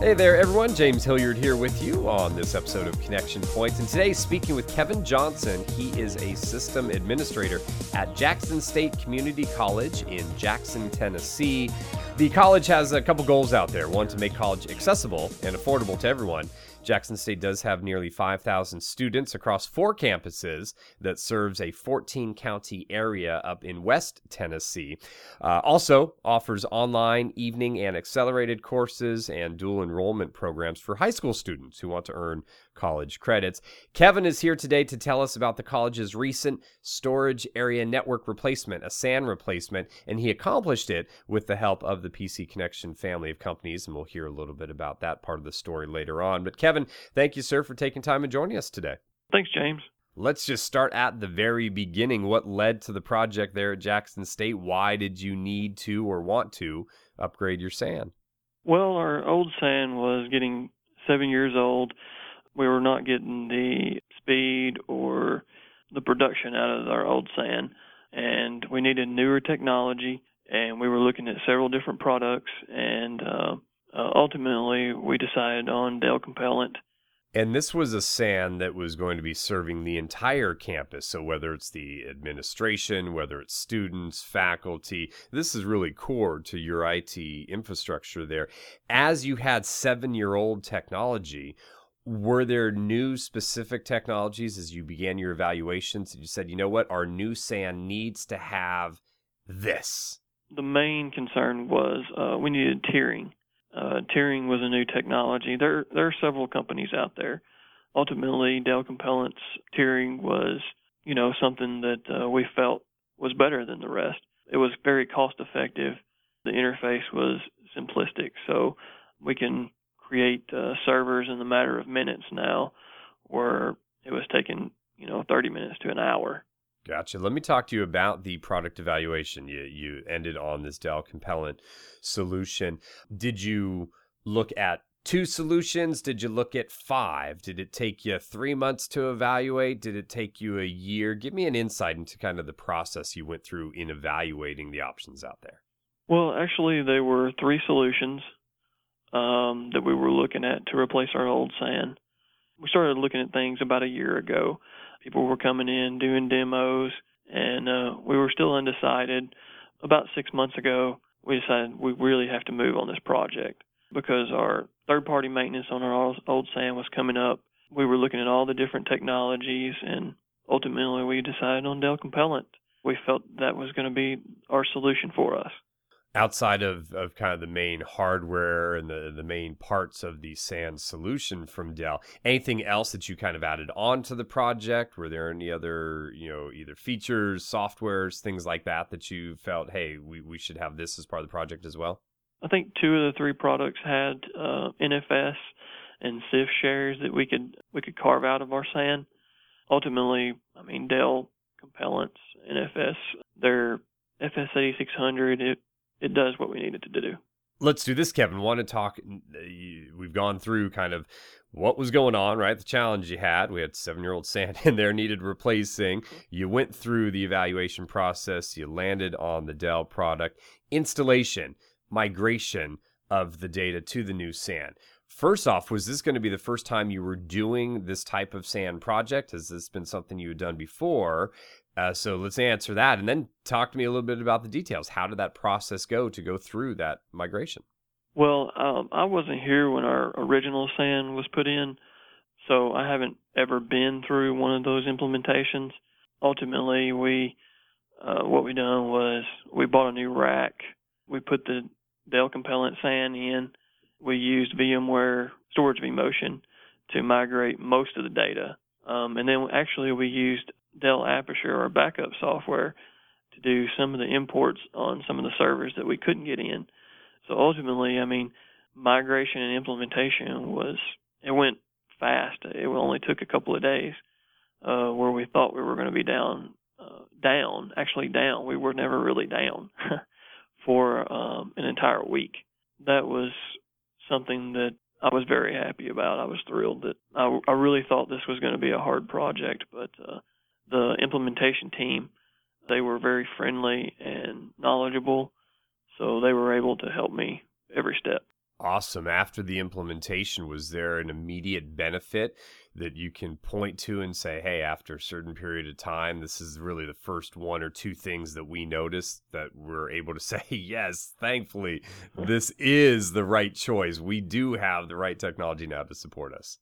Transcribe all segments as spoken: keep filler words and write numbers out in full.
Hey there, everyone. James Hilliard here with you on this episode of Connection Points. And today, speaking with Kevin Johnson. He is a system administrator at Jackson State Community College in Jackson, Tennessee. The college has a couple goals out there. One, to make college accessible and affordable to everyone. Jackson State does have nearly five thousand students across four campuses that serves a fourteen county area up in West Tennessee. Uh, also offers online, evening, and accelerated courses and dual enrollment programs for high school students who want to earn college credits. Kevin is here today to tell us about the college's recent storage area network replacement, a S A N replacement, and he accomplished it with the help of the P C Connection family of companies, and we'll hear a little bit about that part of the story later on. But Kevin, thank you, sir, for taking time and joining us today. Thanks, James. Let's just start at the very beginning. What led to the project there at Jackson State? Why did you need to or want to upgrade your S A N? Well, our old S A N was getting seven years old. We were not getting the speed or the production out of our old S A N, and we needed newer technology, and we were looking at several different products, and uh, uh, ultimately we decided on Dell Compellent. And this was a S A N that was going to be serving the entire campus. So whether it's the administration, whether it's students, faculty, this is really core to your I T infrastructure there. As you had seven-year-old technology, were there new specific technologies as you began your evaluations that you said, you know what, our new S A N needs to have this? The main concern was uh, we needed tiering. Uh, tiering was a new technology. There, there are several companies out there. Ultimately, Dell Compellent's tiering was, you know, something that uh, we felt was better than the rest. It was very cost-effective. The interface was simplistic, so we can create uh, servers in the matter of minutes now, where it was taking, you know, thirty minutes to an hour. Gotcha. Let me talk to you about the product evaluation. You you ended on this Dell Compellent solution. Did you look at two solutions? Did you look at five? Did it take you three months to evaluate? Did it take you a year? Give me an insight into kind of the process you went through in evaluating the options out there. Well, actually, there were three solutions um, that we were looking at to replace our old S A N. We started looking at things about a year ago. People were coming in, doing demos, and uh, we were still undecided. About six months ago, we decided we really have to move on this project because our third-party maintenance on our old S A N was coming up. We were looking at all the different technologies, and ultimately we decided on Dell Compellent. We felt that was going to be our solution for us. Outside of, of kind of the main hardware and the, the main parts of the S A N solution from Dell, anything else that you kind of added on to the project? Were there any other, you know, either features, softwares, things like that that you felt, hey, we, we should have this as part of the project as well? I think two of the three products had uh, N F S and C I F shares that we could we could carve out of our S A N. Ultimately, I mean, Dell Compellent's N F S, their F S eighty-six hundred, it It does what we need it to do. Let's do this, Kevin. Want to talk, we've gone through kind of what was going on, right? The challenge you had. We had seven-year-old S A N in there, needed replacing. You went through the evaluation process. You landed on the Dell product. Installation, migration of the data to the new S A N. First off, was this going to be the first time you were doing this type of S A N project? Has this been something you had done before? Uh, so let's answer that, and then talk to me a little bit about the details. How did that process go to go through that migration? Well, um, I wasn't here when our original S A N was put in, so I haven't ever been through one of those implementations. Ultimately, we uh, what we done was we bought a new rack. We put the Dell Compellent S A N in. We used VMware Storage vMotion to migrate most of the data, um, and then actually we used Dell Aperture, our backup software, to do some of the imports on some of the servers that we couldn't get in. So ultimately, I mean, migration and implementation was, it went fast. It only took a couple of days uh, where we thought we were going to be down, uh, down, actually down. We were never really down for um, an entire week. That was something that I was very happy about. I was thrilled that I, I really thought this was going to be a hard project, but uh, the implementation team, they were very friendly and knowledgeable, so they were able to help me every step. Awesome. After the implementation, was there an immediate benefit that you can point to and say, hey, after a certain period of time, this is really the first one or two things that we noticed that we're able to say, yes, thankfully, this is the right choice. We do have the right technology now to support us.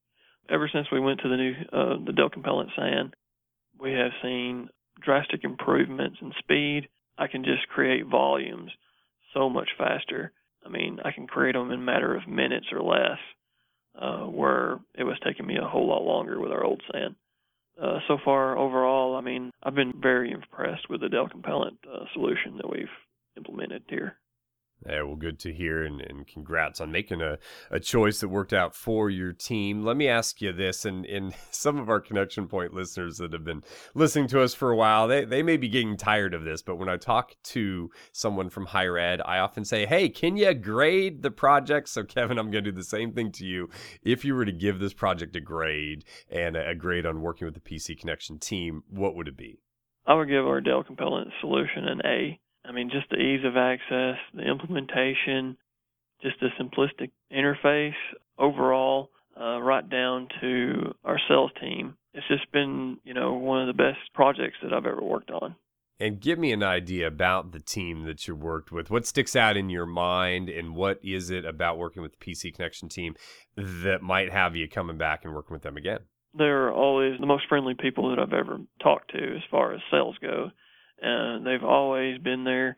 Ever since we went to the new uh, the Dell Compellent sand, we have seen drastic improvements in speed. I can just create volumes so much faster. I mean, I can create them in a matter of minutes or less, uh, where it was taking me a whole lot longer with our old sand. Uh, so far, overall, I mean, I've been very impressed with the Dell Compellent uh, solution that we've implemented here. Yeah, well, good to hear, and, and congrats on making a, a choice that worked out for your team. Let me ask you this, and, and some of our Connection Point listeners that have been listening to us for a while, they, they may be getting tired of this, but when I talk to someone from higher ed, I often say, hey, can you grade the project? So, Kevin, I'm going to do the same thing to you. If you were to give this project a grade and a, a grade on working with the P C Connection team, what would it be? I would give our Dell Compellent solution an A. I mean, just the ease of access, the implementation, just the simplistic interface overall, uh, right down to our sales team. It's just been, you know, one of the best projects that I've ever worked on. And give me an idea about the team that you worked with. What sticks out in your mind, and what is it about working with the P C Connection team that might have you coming back and working with them again? They're always the most friendly people that I've ever talked to as far as sales go. And they've always been there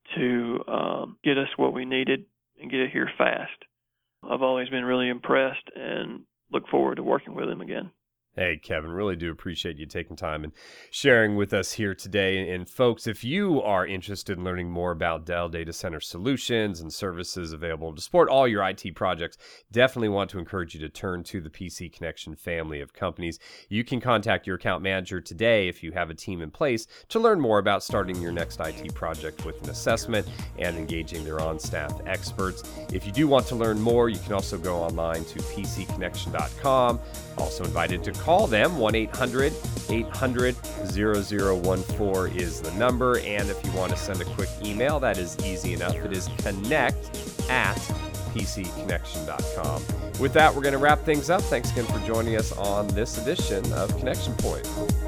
to um, get us what we needed and get it here fast. I've always been really impressed and look forward to working with them again. Hey, Kevin, really do appreciate you taking time and sharing with us here today. And folks, if you are interested in learning more about Dell Data Center solutions and services available to support all your I T projects, definitely want to encourage you to turn to the P C Connection family of companies. You can contact your account manager today if you have a team in place to learn more about starting your next I T project with an assessment and engaging their on-staff experts. If you do want to learn more, you can also go online to p c connection dot com. Also invited to call them. one eight hundred eight hundred zero zero one four is the number. And if you want to send a quick email, that is easy enough. It is connect at p c connection dot com. With that, we're going to wrap things up. Thanks again for joining us on this edition of Connection Point.